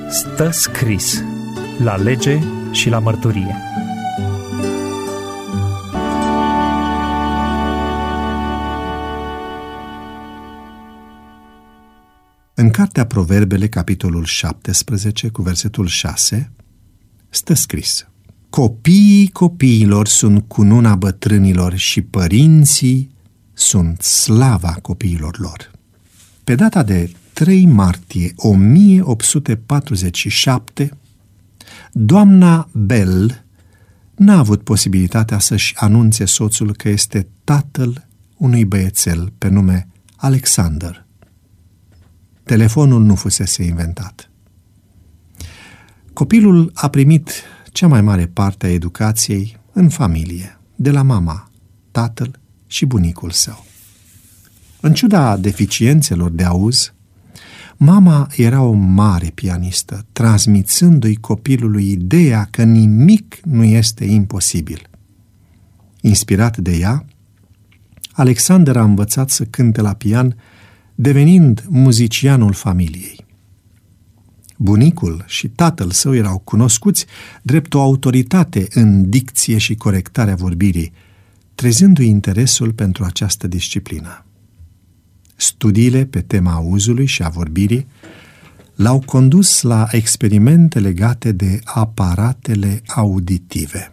Stă scris la lege și la mărturie. În cartea Proverbele, capitolul 17, cu versetul 6, stă scris: Copiii copiilor sunt cununa bătrânilor și părinții sunt slava copiilor lor. Pe data de 3 martie 1847, doamna Bell n-a avut posibilitatea să-și anunțe soțul că este tatăl unui băiețel pe nume Alexander. Telefonul nu fusese inventat. Copilul a primit cea mai mare parte a educației în familie, de la mama, tatăl și bunicul său. În ciuda deficiențelor de auz, mama era o mare pianistă, transmițându-i copilului ideea că nimic nu este imposibil. Inspirat de ea, Alexander a învățat să cânte la pian, devenind muzicianul familiei. Bunicul și tatăl său erau cunoscuți drept o autoritate în dicție și corectarea vorbirii, trezându-i interesul pentru această disciplină. Studiile pe tema auzului și a vorbirii l-au condus la experimente legate de aparatele auditive.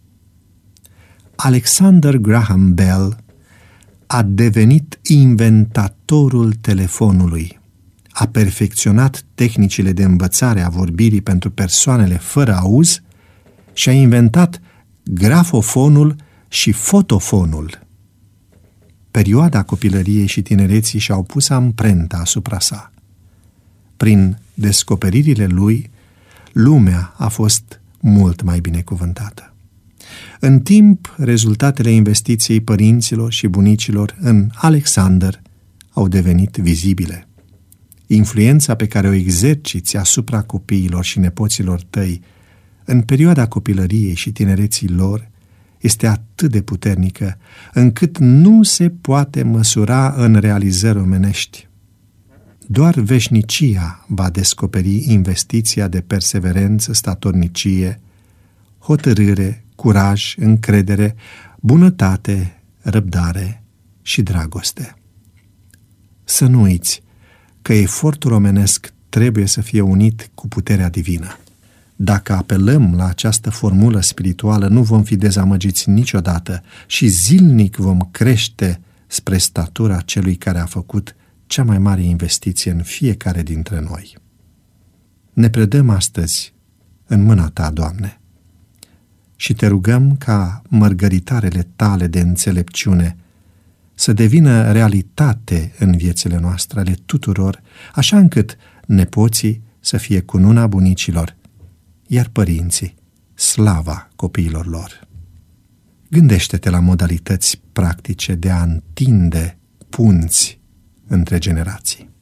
Alexander Graham Bell a devenit inventatorul telefonului, a perfecționat tehnicile de învățare a vorbirii pentru persoanele fără auz și a inventat grafofonul și fotofonul. Perioada copilăriei și tinereții și-au pus amprenta asupra sa. Prin descoperirile lui, lumea a fost mult mai binecuvântată. În timp, rezultatele investiției părinților și bunicilor în Alexander au devenit vizibile. Influența pe care o exerciți asupra copiilor și nepoților tăi în perioada copilăriei și tinereții lor este atât de puternică, încât nu se poate măsura în realizări omenești. Doar veșnicia va descoperi investiția de perseverență, statornicie, hotărâre, curaj, încredere, bunătate, răbdare și dragoste. Să nu uiți că efortul omenesc trebuie să fie unit cu puterea divină. Dacă apelăm la această formulă spirituală, nu vom fi dezamăgiți niciodată și zilnic vom crește spre statura celui care a făcut cea mai mare investiție în fiecare dintre noi. Ne predăm astăzi în mâna Ta, Doamne, și Te rugăm ca mărgăritarele Tale de înțelepciune să devină realitate în viețile noastre ale tuturor, așa încât nepoții să fie cununa bunicilor, iar părinții slava copiilor lor. Gândește-te la modalități practice de a întinde punți între generații.